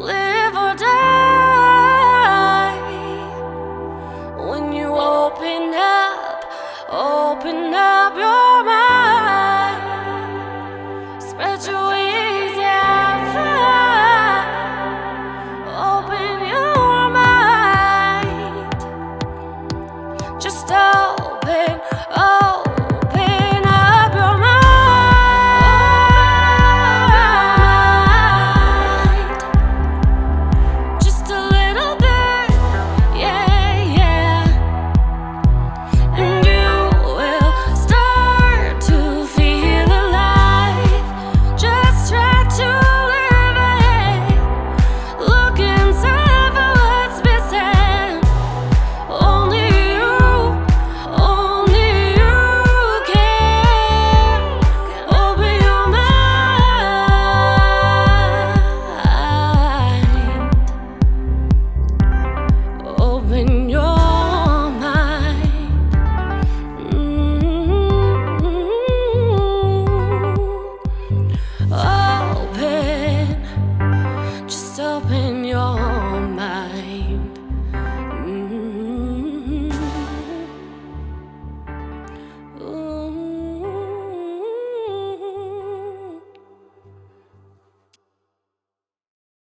live or die. When you open up your mind, spread your wings, yeah, fly. Open your mind, just open up your mind, just a little bit, yeah, yeah, and you will start to feel alive. Just try to live it, look inside for what's missing. Only you can open your mind, open your mind. Open, just open your